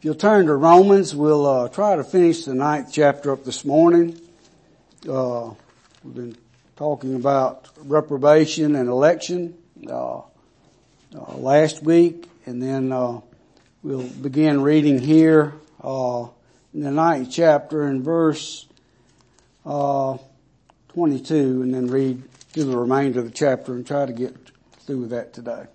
If you'll turn to Romans, we'll try to finish the 9th chapter up this morning. We've been talking about reprobation and election last week, and then we'll begin reading here in the 9th chapter in verse 22, and then read through the remainder of the chapter and try to get through with that today.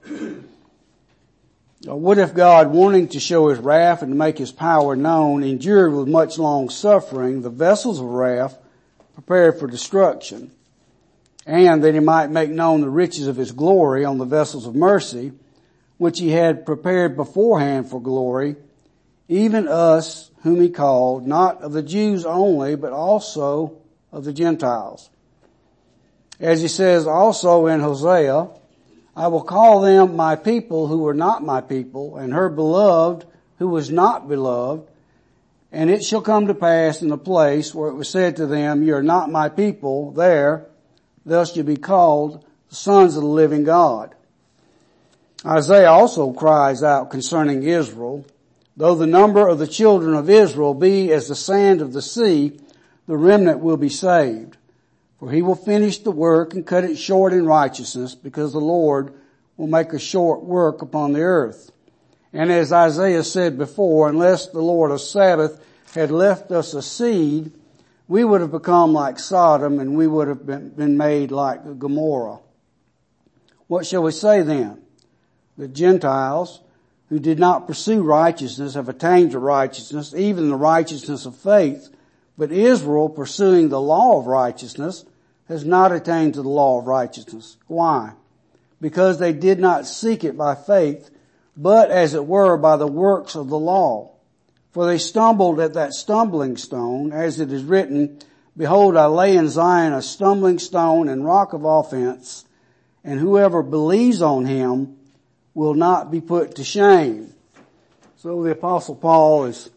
What if God, wanting to show his wrath and to make his power known, endured with much long suffering the vessels of wrath prepared for destruction, and that he might make known the riches of his glory on the vessels of mercy, which he had prepared beforehand for glory, even us whom he called, not of the Jews only, but also of the Gentiles. As he says also in Hosea, I will call them my people who were not my people, and her beloved who was not beloved. And it shall come to pass in the place where it was said to them, you are not my people, there, thus you be called the sons of the living God. Isaiah also cries out concerning Israel, though the number of the children of Israel be as the sand of the sea, the remnant will be saved. For he will finish the work and cut it short in righteousness, because the Lord will make a short work upon the earth. And as Isaiah said before, unless the Lord of Sabbath had left us a seed, we would have become like Sodom, and we would have been made like Gomorrah. What shall we say then? The Gentiles who did not pursue righteousness have attained to righteousness, even the righteousness of faith. But Israel, pursuing the law of righteousness, has not attained to the law of righteousness. Why? Because they did not seek it by faith, but as it were by the works of the law. For they stumbled at that stumbling stone, as it is written, behold, I lay in Zion a stumbling stone and rock of offense, and whoever believes on him will not be put to shame. So the Apostle Paul is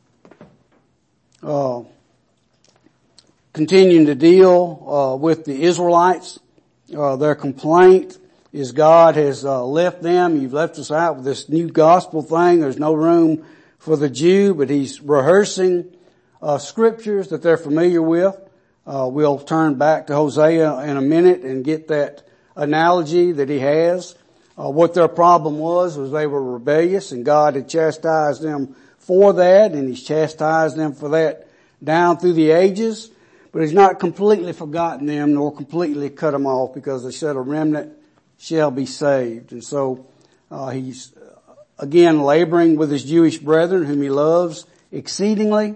continuing to deal with the Israelites. Their complaint is God has left them. You've left us out with this new gospel thing. There's no room for the Jew, but he's rehearsing scriptures that they're familiar with. We'll turn back to Hosea in a minute and get that analogy that he has. What their problem was they were rebellious, and God had chastised them for that, and he's chastised them for that down through the ages. But he's not completely forgotten them nor completely cut them off, because they said a remnant shall be saved. And so he's again laboring with his Jewish brethren whom he loves exceedingly,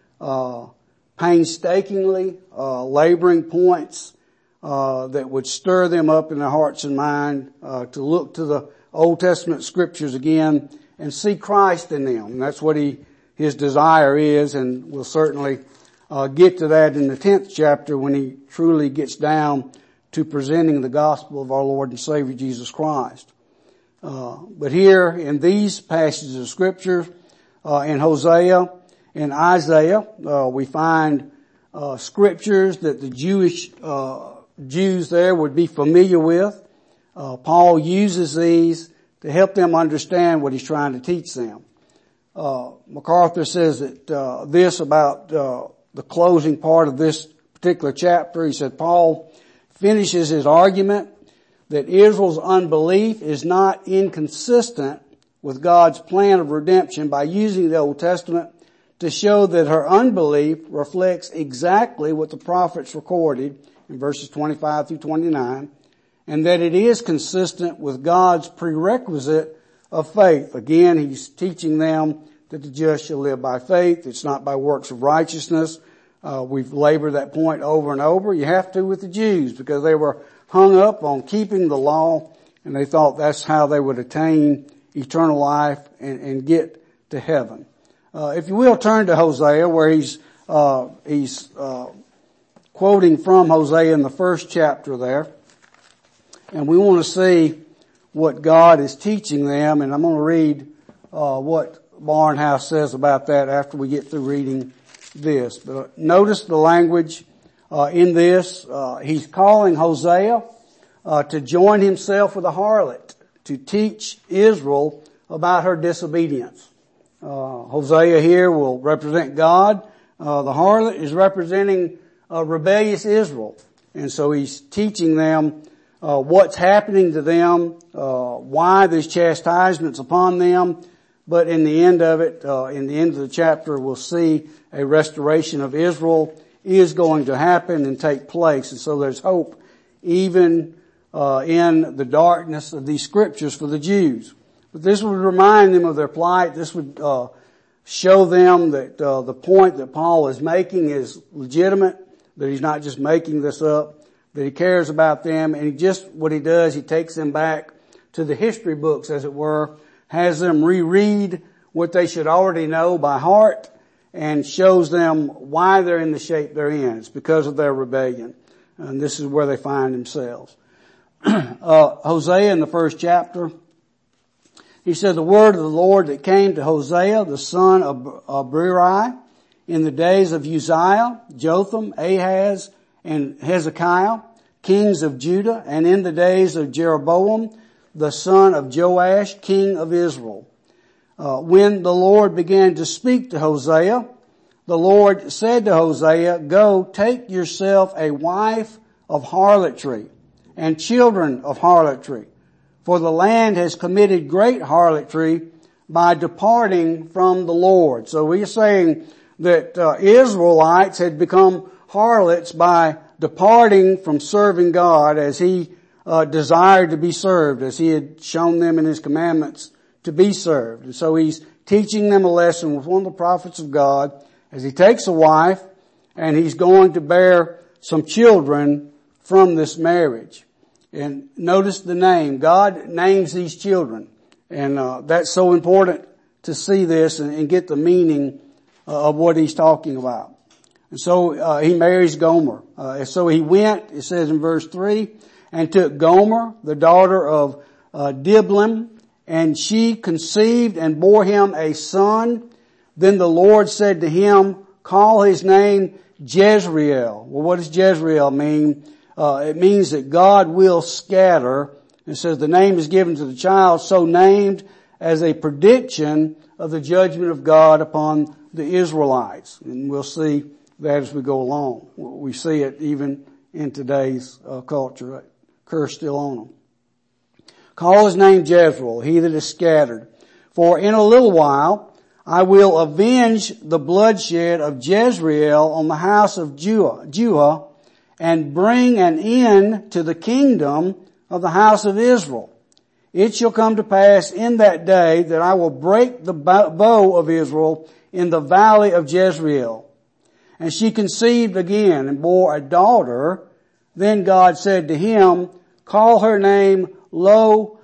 painstakingly, laboring points that would stir them up in their hearts and mind to look to the Old Testament scriptures again and see Christ in them. And that's what his desire is, and we'll certainly get to that in the 10th chapter when he truly gets down to presenting the gospel of our Lord and Savior Jesus Christ. But here in these passages of scripture, in Hosea and Isaiah, we find scriptures that the Jews there would be familiar with. Paul uses these to help them understand what he's trying to teach them. MacArthur says that this about the closing part of this particular chapter. He said Paul finishes his argument that Israel's unbelief is not inconsistent with God's plan of redemption by using the Old Testament to show that her unbelief reflects exactly what the prophets recorded in verses 25 through 29, and that it is consistent with God's prerequisite of faith. Again, he's teaching them that the just shall live by faith. It's not by works of righteousness. We've labored that point over and over. You have to with the Jews, because they were hung up on keeping the law, and they thought that's how they would attain eternal life and get to heaven. If you will, turn to Hosea, where he's quoting from Hosea in the 1st chapter there. And we want to see what God is teaching them, and I'm going to read what Barnhouse says about that after we get through reading this. But notice the language in this. He's calling Hosea to join himself with a harlot to teach Israel about her disobedience. Hosea here will represent God. The harlot is representing rebellious Israel. And so he's teaching them what's happening to them, why there's chastisements upon them. But in the end of it, in the end of the chapter, we'll see a restoration of Israel is going to happen and take place. And so there's hope even in the darkness of these scriptures for the Jews. But this would remind them of their plight. This would show them that the point that Paul is making is legitimate, that he's not just making this up, that he cares about them. And what he does, he takes them back to the history books, as it were, has them reread what they should already know by heart, and shows them why they're in the shape they're in. It's because of their rebellion. And this is where they find themselves. Hosea in the first chapter, he said, the word of the Lord that came to Hosea, the son of Beeri, in the days of Uzziah, Jotham, Ahaz, and Hezekiah, kings of Judah, and in the days of Jeroboam, the son of Joash, king of Israel. When the Lord began to speak to Hosea, the Lord said to Hosea, go, take yourself a wife of harlotry and children of harlotry, for the land has committed great harlotry by departing from the Lord. So we're saying that Israelites had become harlots by departing from serving God as he desired to be served, as he had shown them in his commandments to be served. And so he's teaching them a lesson with one of the prophets of God as he takes a wife and he's going to bear some children from this marriage. And notice the name. God names these children. And that's so important to see this and get the meaning of what he's talking about. And so he marries Gomer. So he went, it says in verse 3, and took Gomer, the daughter of Diblaim, and she conceived and bore him a son. Then the Lord said to him, call his name Jezreel. Well, what does Jezreel mean? It means that God will scatter. It says the name is given to the child, so named as a prediction of the judgment of God upon the Israelites. And we'll see that as we go along. We see it even in today's culture. That curse still on them. Call his name Jezreel, he that is scattered. For in a little while I will avenge the bloodshed of Jezreel on the house of Judah, and bring an end to the kingdom of the house of Israel. It shall come to pass in that day that I will break the bow of Israel in the valley of Jezreel. And she conceived again and bore a daughter. Then God said to him, call her name Lo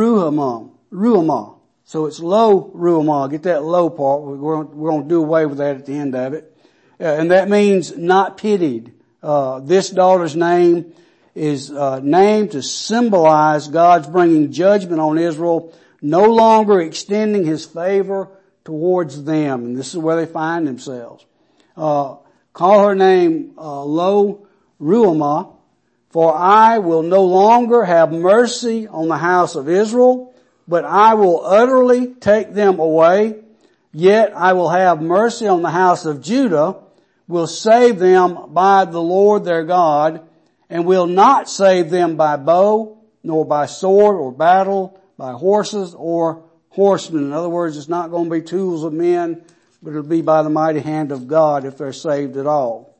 Ruhamah. So it's Lo Ruhamah. Get that low part. We're going to do away with that at the end of it. And that means not pitied. This daughter's name is named to symbolize God's bringing judgment on Israel, no longer extending his favor towards them. And this is where they find themselves. Call her name Lo Ruhamah. For I will no longer have mercy on the house of Israel, but I will utterly take them away. Yet I will have mercy on the house of Judah, will save them by the Lord their God, and will not save them by bow, nor by sword or battle, by horses or horsemen. In other words, it's not going to be tools of men, but it'll be by the mighty hand of God if they're saved at all.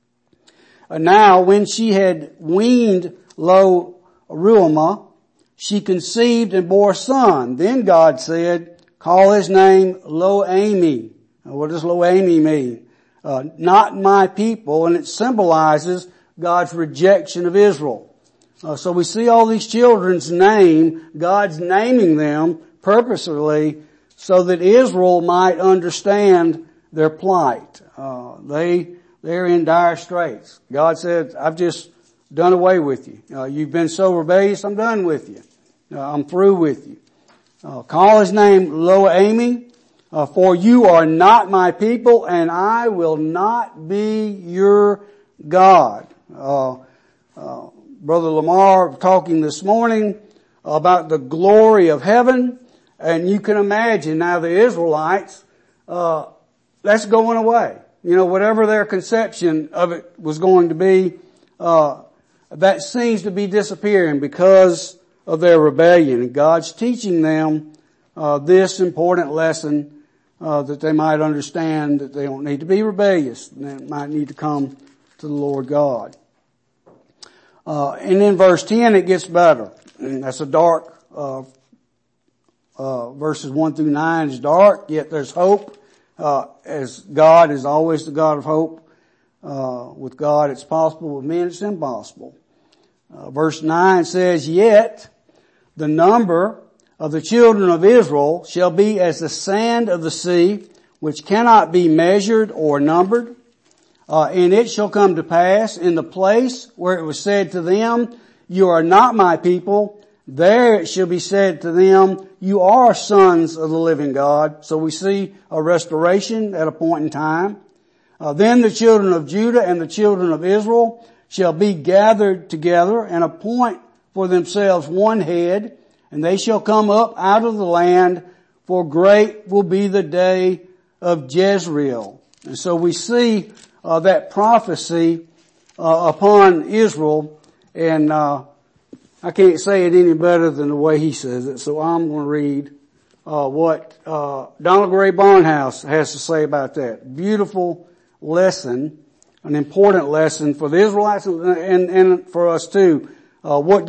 Now, when she had weaned Lo Ruhamah, she conceived and bore a son. Then God said, call his name Lo-Ami. Now, what does Lo-Ami mean? Not my people, and it symbolizes God's rejection of Israel. So we see all these children's name, God's naming them purposely so that Israel might understand their plight. They're in dire straits. God said, I've just done away with you. You've been so rebellious, I'm done with you. I'm through with you. Call his name Lo-Ami, for you are not my people, and I will not be your God. Brother Lamar talking this morning about the glory of heaven, and you can imagine now the Israelites that's going away. Whatever their conception of it was going to be, that seems to be disappearing because of their rebellion. And God's teaching them this important lesson that they might understand that they don't need to be rebellious. They might need to come to the Lord God. And in verse 10 it gets better. And that's a dark, verses 1 through 9 is dark, yet there's hope. As God is always the God of hope. With God it's possible, with men it's impossible. Verse 9 says, yet the number of the children of Israel shall be as the sand of the sea, which cannot be measured or numbered. And it shall come to pass in the place where it was said to them, you are not my people, there it shall be said to them, you are sons of the living God. So we see a restoration at a point in time. Then the children of Judah and the children of Israel shall be gathered together and appoint for themselves one head, and they shall come up out of the land, for great will be the day of Jezreel. And so we see that prophecy upon Israel, and I can't say it any better than the way he says it, so I'm going to read what Donald Gray Barnhouse has to say about that. Beautiful lesson, an important lesson for the Israelites and for us too. What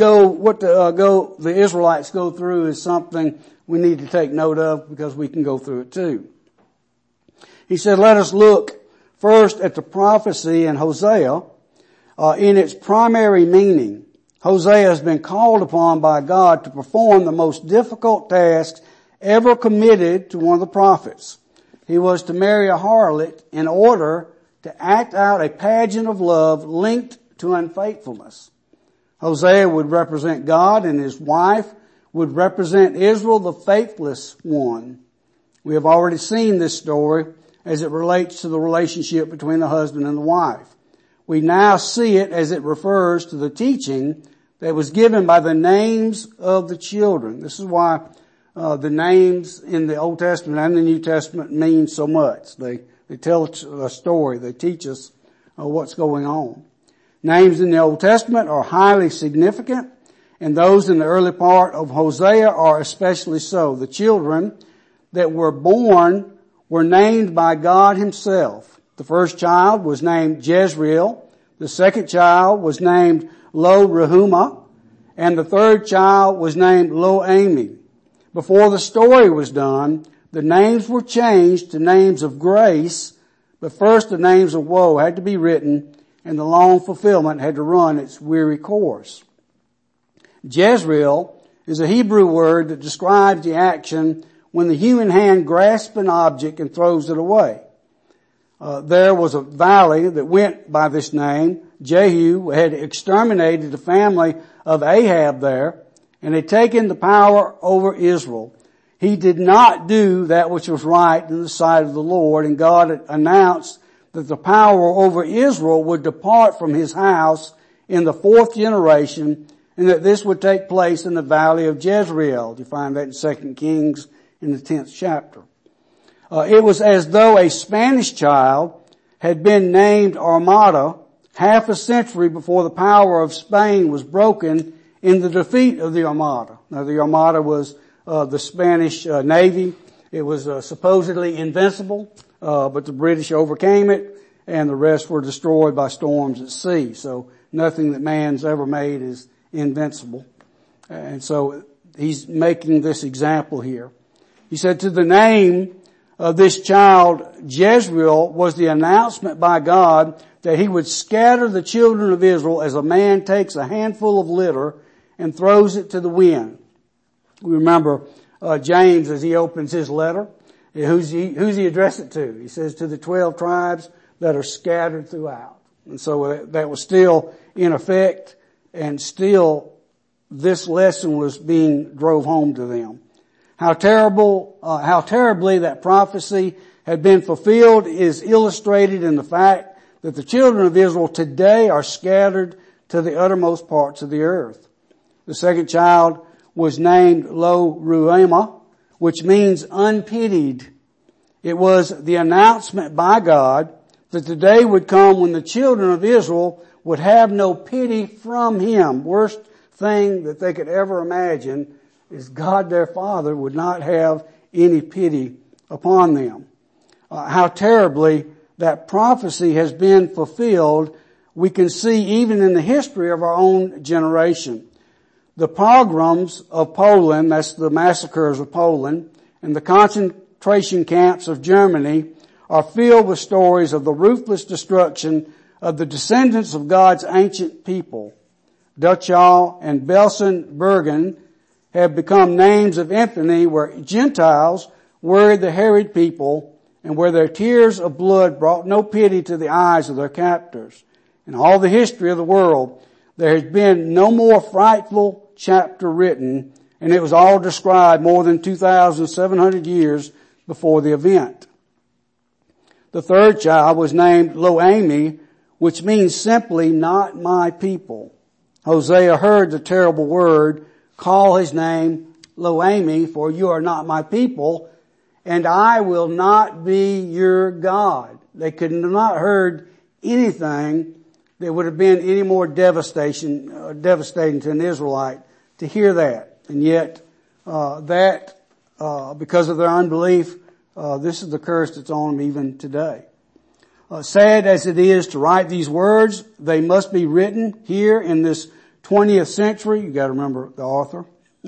the Israelites go through is something we need to take note of because we can go through it too. He said, let us look first at the prophecy in Hosea in its primary meaning. Hosea has been called upon by God to perform the most difficult task ever committed to one of the prophets. He was to marry a harlot in order to act out a pageant of love linked to unfaithfulness. Hosea would represent God and his wife would represent Israel, the faithless one. We have already seen this story as it relates to the relationship between the husband and the wife. We now see it as it refers to the teaching that was given by the names of the children. This is why the names in the Old Testament and the New Testament mean so much. They tell a story. They teach us what's going on. Names in the Old Testament are highly significant, and those in the early part of Hosea are especially so. The children that were born were named by God himself. The first child was named Jezreel. The second child was named Lo-Ruhamah. And the third child was named Lo-Ami. Before the story was done, the names were changed to names of grace, but first the names of woe had to be written, and the long fulfillment had to run its weary course. Jezreel is a Hebrew word that describes the action when the human hand grasps an object and throws it away. There was a valley that went by this name. Jehu had exterminated the family of Ahab there and had taken the power over Israel. He did not do that which was right in the sight of the Lord, and God had announced that the power over Israel would depart from his house in the 4th generation, and that this would take place in the valley of Jezreel. You find that in 2 Kings in the 10th chapter. It was as though a Spanish child had been named Armada half a century before the power of Spain was broken in the defeat of the Armada. Now the Armada was the Spanish Navy. It was supposedly invincible, but the British overcame it, and the rest were destroyed by storms at sea. So nothing that man's ever made is invincible. And so he's making this example here. He said, to the name of this child Jezreel was the announcement by God that he would scatter the children of Israel as a man takes a handful of litter and throws it to the wind. We remember James as he opens his letter. Who's he addressed it to? He says to the 12 tribes that are scattered throughout. And so that was still in effect, and still this lesson was being drove home to them. How terribly that prophecy had been fulfilled is illustrated in the fact that the children of Israel today are scattered to the uttermost parts of the earth. The second child was named Lo-Ruhamah, which means unpitied. It was the announcement by God that the day would come when the children of Israel would have no pity from Him. Worst thing that they could ever imagine is God their Father would not have any pity upon them. How terribly that prophecy has been fulfilled, we can see even in the history of our own generation. The pogroms of Poland, that's the massacres of Poland, and the concentration camps of Germany are filled with stories of the ruthless destruction of the descendants of God's ancient people. Dachau and Belsen-Bergen have become names of infamy where Gentiles worried the harried people and where their tears of blood brought no pity to the eyes of their captors. In all the history of the world, there has been no more frightful chapter written, and it was all described more than 2,700 years before the event. The third child was named Lo-Ami, which means simply not my people. Hosea heard the terrible word, call his name Lo-Ami, for you are not my people, and I will not be your God. They could not have heard anything that would have been any more devastating to an Israelite to hear that. And yet, because of their unbelief, this is the curse that's on them even today. Sad as it is to write these words, they must be written here in this 20th century. You got to remember the author,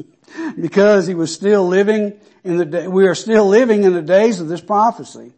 because he was still living we are still living in the days of this prophecy.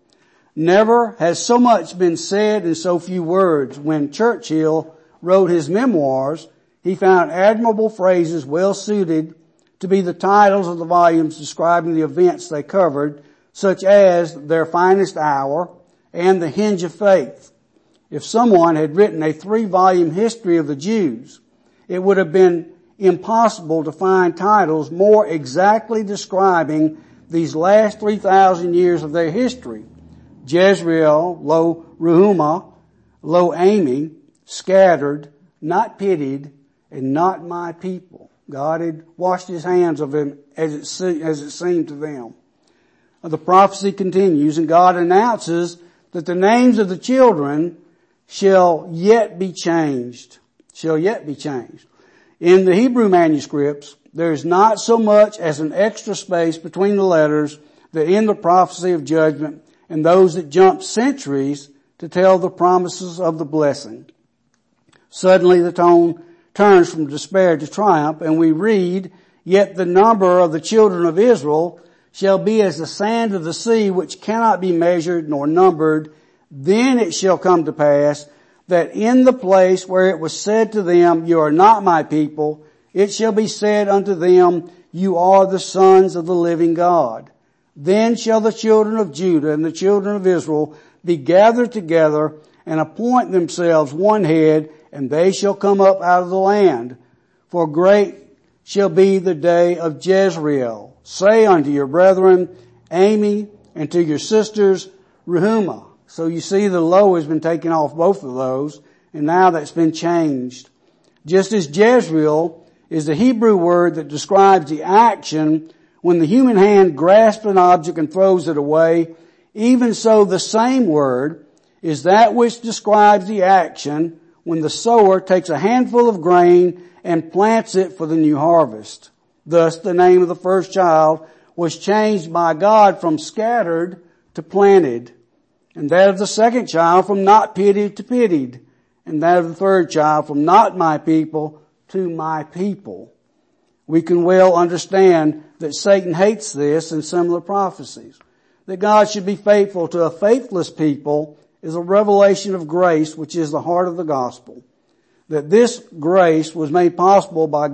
Never has so much been said in so few words. When Churchill wrote his memoirs, he found admirable phrases well suited to be the titles of the volumes describing the events they covered, such as Their Finest Hour and The Hinge of Faith. If someone had written a 3-volume history of the Jews, it would have been impossible to find titles more exactly describing these last 3,000 years of their history. Jezreel, Lo-Ruhamah, Lo-Ami, scattered, not pitied, and not my people. God had washed his hands of them as it seemed to them. The prophecy continues, and God announces that the names of the children shall yet be changed. Shall yet be changed. In the Hebrew manuscripts, there is not so much as an extra space between the letters that in the prophecy of judgment and those that jump centuries to tell the promises of the blessing. Suddenly the tone turns from despair to triumph, and we read, yet the number of the children of Israel shall be as the sand of the sea, which cannot be measured nor numbered. Then it shall come to pass that in the place where it was said to them, you are not my people, it shall be said unto them, you are the sons of the living God. Then shall the children of Judah and the children of Israel be gathered together and appoint themselves one head, and they shall come up out of the land. For great shall be the day of Jezreel. Say unto your brethren, Ami, and to your sisters, Ruhamah. So you see the low has been taken off both of those, and now that's been changed. Just as Jezreel is the Hebrew word that describes the action when the human hand grasps an object and throws it away, even so the same word is that which describes the action when the sower takes a handful of grain and plants it for the new harvest. Thus the name of the first child was changed by God from scattered to planted, and that of the second child from not pitied to pitied, and that of the third child from not my people to my people. We can well understand that Satan hates this and similar prophecies. That God should be faithful to a faithless people is a revelation of grace, which is the heart of the gospel. That this grace was made possible by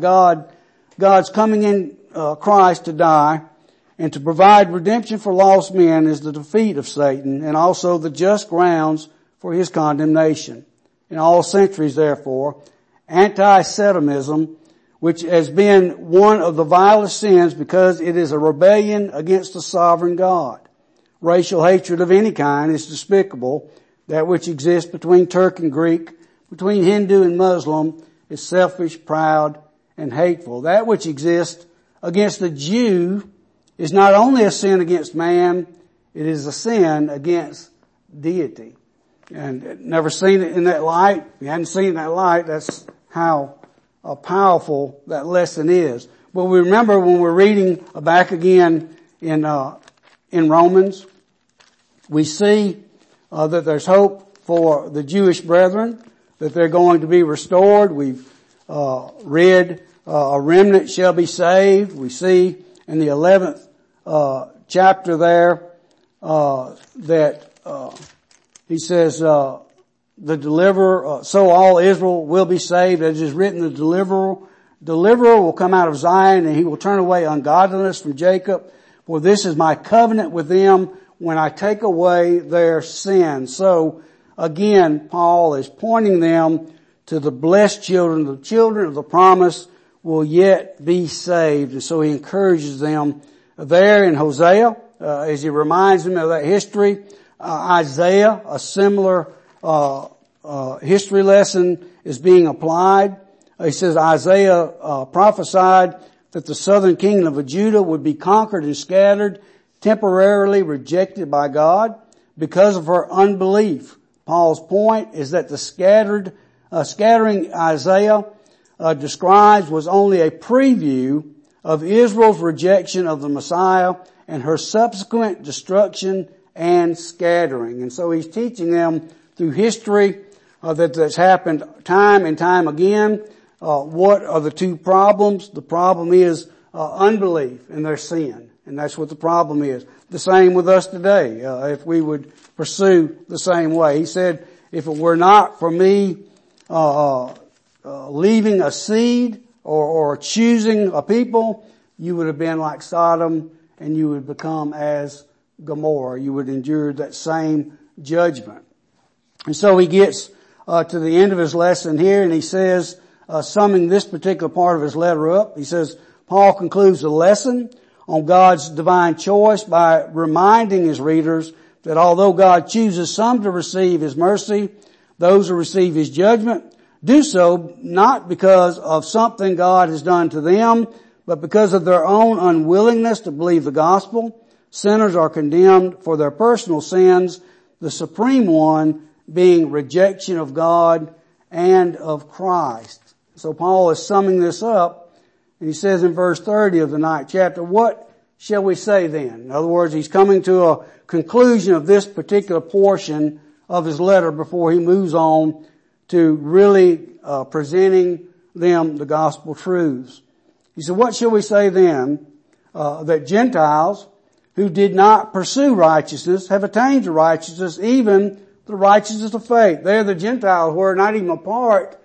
God's coming in Christ to die and to provide redemption for lost men is the defeat of Satan and also the just grounds for his condemnation. In all centuries, therefore, anti-Semitism, which has been one of the vilest sins because it is a rebellion against the sovereign God. Racial hatred of any kind is despicable. That which exists between Turk and Greek, between Hindu and Muslim, is selfish, proud, and hateful. That which exists against the Jew is not only a sin against man, It is a sin against deity. And never seen it in that light. If you hadn't seen that light, that's how powerful that lesson is. But we remember when we're reading back again in Romans, we see that there's hope for the Jewish brethren, that they're going to be restored. We've read a remnant shall be saved. We see in the 11th chapter there that he says the deliverer, so all Israel will be saved. As is written, the deliverer will come out of Zion, and he will turn away ungodliness from Jacob. For this is my covenant with them when I take away their sins. So again, Paul is pointing them to the blessed children. The children of the promise will yet be saved. And so he encourages them there in Hosea, as he reminds them of that history. Isaiah, a similar history lesson is being applied. He says Isaiah prophesied that the southern kingdom of Judah would be conquered and scattered, temporarily rejected by God because of her unbelief. Paul's point is that the scattering Isaiah describes was only a preview of Israel's rejection of the Messiah and her subsequent destruction and scattering. And so he's teaching them through history that's happened time and time again. What are the two problems? The problem is unbelief and their sin. And that's what the problem is. The same with us today, if we would pursue the same way. He said, if it were not for me leaving a seed or choosing a people, you would have been like Sodom and you would become as Gomorrah. You would endure that same judgment. And so he gets to the end of his lesson here, and he says, summing this particular part of his letter up, he says, Paul concludes the lesson on God's divine choice by reminding his readers that although God chooses some to receive his mercy, those who receive his judgment do so not because of something God has done to them, but because of their own unwillingness to believe the gospel. Sinners are condemned for their personal sins, the supreme one being rejection of God and of Christ. So Paul is summing this up, and he says in verse 30 of the 9th chapter, what shall we say then? In other words, he's coming to a conclusion of this particular portion of his letter before he moves on to really presenting them the gospel truths. He said, what shall we say then? That Gentiles who did not pursue righteousness have attained to righteousness, even the righteousness of faith. They're the Gentiles who are not even a part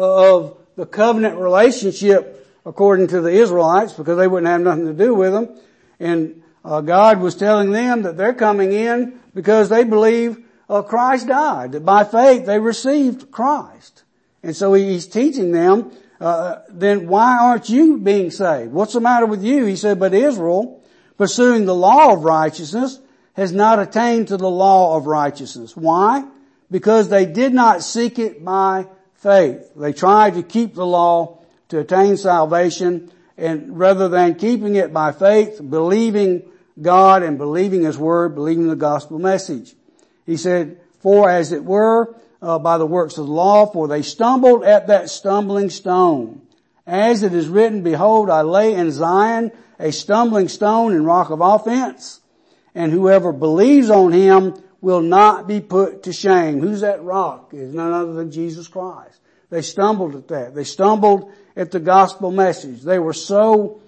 of the covenant relationship according to the Israelites, because they wouldn't have nothing to do with them. And God was telling them that they're coming in because they believe Christ died, that by faith they received Christ. And so he's teaching them, then why aren't you being saved? What's the matter with you? He said, but Israel, pursuing the law of righteousness, has not attained to the law of righteousness. Why? Because they did not seek it by faith. They tried to keep the law to attain salvation, and rather than keeping it by faith, believing God and believing his word, believing the gospel message. He said, for as it were, by the works of the law, for they stumbled at that stumbling stone. As it is written, behold, I lay in Zion a stumbling stone and rock of offense, and whoever believes on him will not be put to shame. Who's that rock? It's none other than Jesus Christ. They stumbled at that. They stumbled at the gospel message. They were so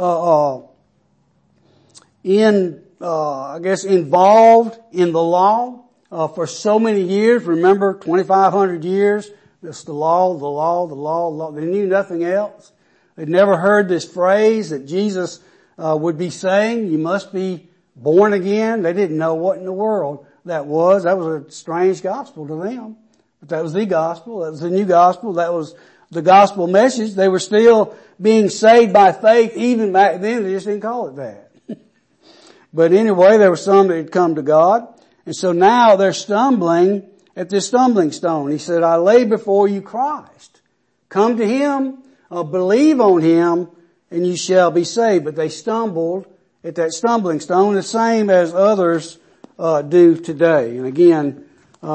involved in the law for so many years. Remember, 2,500 years. It's the law. They knew nothing else. They'd never heard this phrase that Jesus would be saying, you must be born again. They didn't know what in the world that was. That was a strange gospel to them. But that was the gospel. That was the new gospel. That was the gospel message. They were still being saved by faith even back then. They just didn't call it that. But anyway, there were some that had come to God. And so now they're stumbling at this stumbling stone. He said, I lay before you Christ. Come to him, believe on him, and you shall be saved. But they stumbled at that stumbling stone, the same as others do today. And again,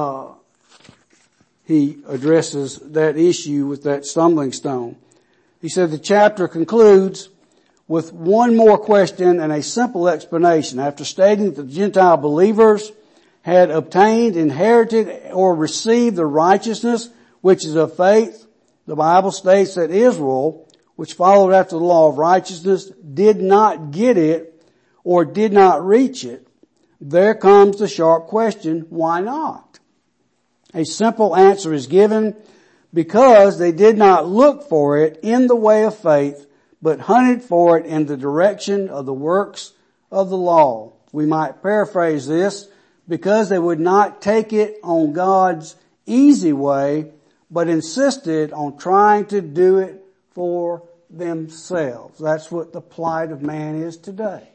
he addresses that issue with that stumbling stone. He said the chapter concludes with one more question and a simple explanation. After stating that the Gentile believers had obtained, inherited, or received the righteousness which is of faith, the Bible states that Israel, which followed after the law of righteousness, did not get it or did not reach it. There comes the sharp question, why not? A simple answer is given: because they did not look for it in the way of faith, but hunted for it in the direction of the works of the law. We might paraphrase this: because they would not take it on God's easy way, but insisted on trying to do it for themselves. That's what the plight of man is today.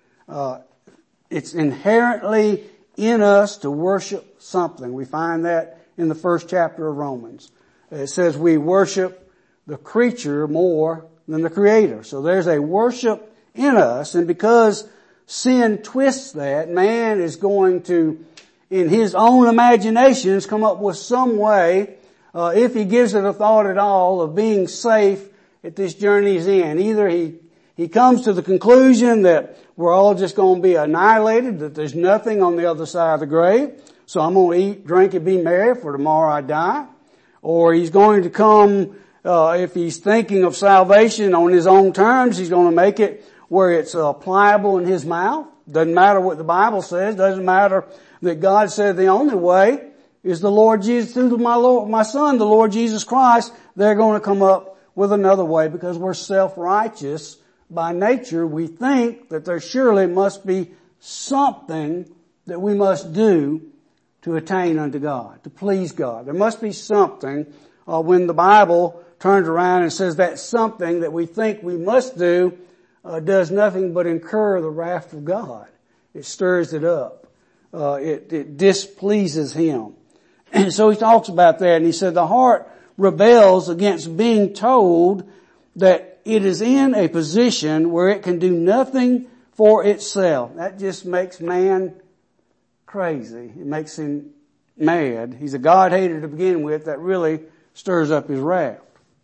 It's inherently in us to worship something. We find that in the first chapter of Romans. It says we worship the creature more than the Creator. So there's a worship in us, and because sin twists that, man is going to, in his own imaginations, come up with some way, if he gives it a thought at all, of being safe at this journey's end. Either he comes to the conclusion that we're all just going to be annihilated, that there's nothing on the other side of the grave, so I'm going to eat, drink, and be merry, for tomorrow I die. Or he's going to come, if he's thinking of salvation on his own terms, he's going to make it where it's pliable in his mouth. Doesn't matter what the Bible says. Doesn't matter that God said the only way is the Lord Jesus, through my Son, the Lord Jesus Christ. They're going to come up with another way because we're self-righteous by nature. We think that there surely must be something that we must do to attain unto God, to please God. There must be something. When the Bible turns around and says that something that we think we must do does nothing but incur the wrath of God. It stirs it up. It displeases Him. And so he talks about that, and he said the heart rebels against being told that it is in a position where it can do nothing for itself. That just makes man crazy. It makes him mad. He's a God-hater to begin with. That really stirs up his wrath.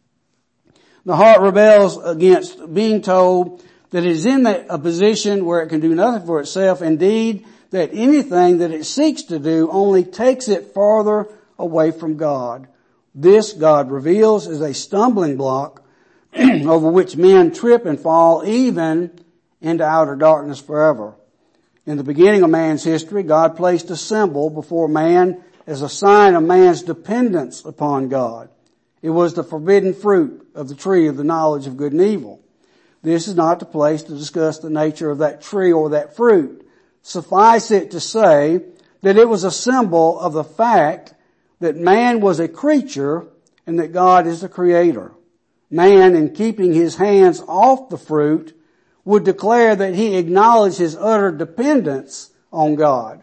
The heart rebels against being told that it is in a position where it can do nothing for itself. Indeed, that anything that it seeks to do only takes it farther away from God. This, God reveals, is a stumbling block over which men trip and fall even into outer darkness forever. In the beginning of man's history, God placed a symbol before man as a sign of man's dependence upon God. It was the forbidden fruit of the tree of the knowledge of good and evil. This is not the place to discuss the nature of that tree or that fruit. Suffice it to say that it was a symbol of the fact that man was a creature and that God is the creator. Man, in keeping his hands off the fruit, would declare that he acknowledged his utter dependence on God.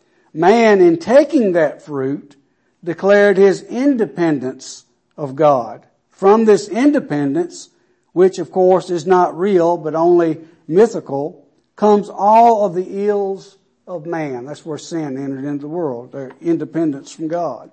Man, in taking that fruit, declared his independence of God. From this independence, which of course is not real but only mythical, comes all of the ills of man. That's where sin entered into the world, their independence from God.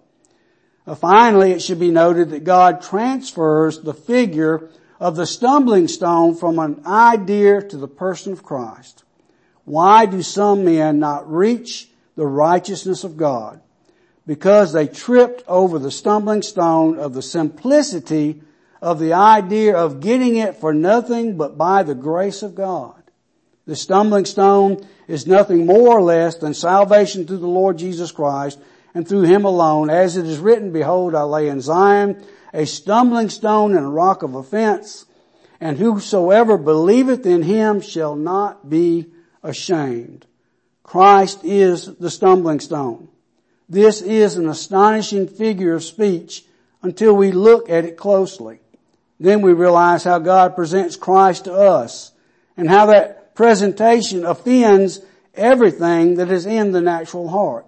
Finally, it should be noted that God transfers the figure of the stumbling stone from an idea to the person of Christ. Why do some men not reach the righteousness of God? Because they tripped over the stumbling stone of the simplicity of the idea of getting it for nothing but by the grace of God. The stumbling stone is nothing more or less than salvation through the Lord Jesus Christ and through Him alone. As it is written, behold, I lay in Zion a stumbling stone and a rock of offense, and whosoever believeth in Him shall not be ashamed. Christ is the stumbling stone. This is an astonishing figure of speech until we look at it closely. Then we realize how God presents Christ to us and how that presentation offends everything that is in the natural heart.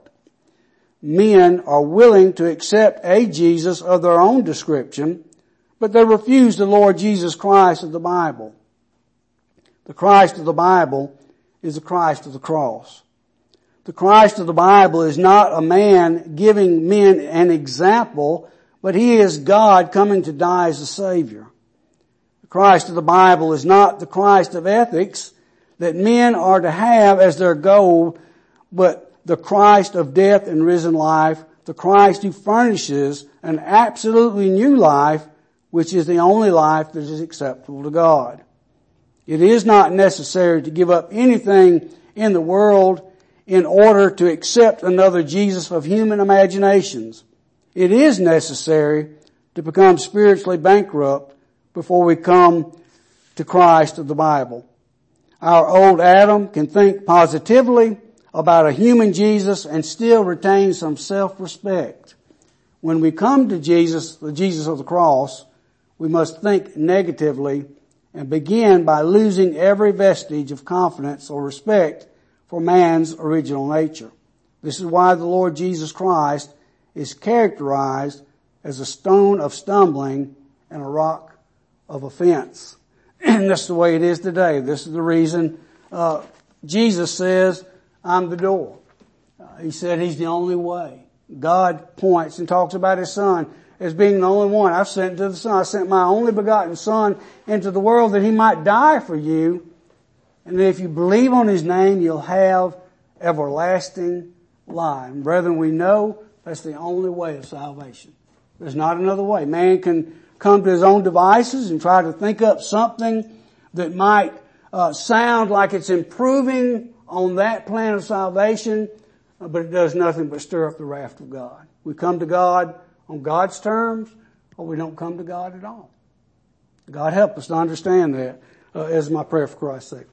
Men are willing to accept a Jesus of their own description, but they refuse the Lord Jesus Christ of the Bible. The Christ of the Bible is the Christ of the cross. The Christ of the Bible is not a man giving men an example, but he is God coming to die as a Savior. The Christ of the Bible is not the Christ of ethics that men are to have as their goal, but the Christ of death and risen life, the Christ who furnishes an absolutely new life, which is the only life that is acceptable to God. It is not necessary to give up anything in the world in order to accept another Jesus of human imaginations. It is necessary to become spiritually bankrupt before we come to Christ of the Bible. Our old Adam can think positively about a human Jesus and still retain some self-respect. When we come to Jesus, the Jesus of the cross, we must think negatively and begin by losing every vestige of confidence or respect for man's original nature. This is why the Lord Jesus Christ is characterized as a stone of stumbling and a rock of offense. And that's the way it is today. This is the reason Jesus says, I'm the door. He said he's the only way. God points and talks about his Son as being the only one. I've sent to the Son. I sent my only begotten Son into the world that he might die for you. And if you believe on his name, you'll have everlasting life. And brethren, we know that's the only way of salvation. There's not another way. Man can come to his own devices and try to think up something that might sound like it's improving on that plan of salvation, but it does nothing but stir up the wrath of God. We come to God on God's terms, or we don't come to God at all. God help us to understand that, as my prayer for Christ's sake.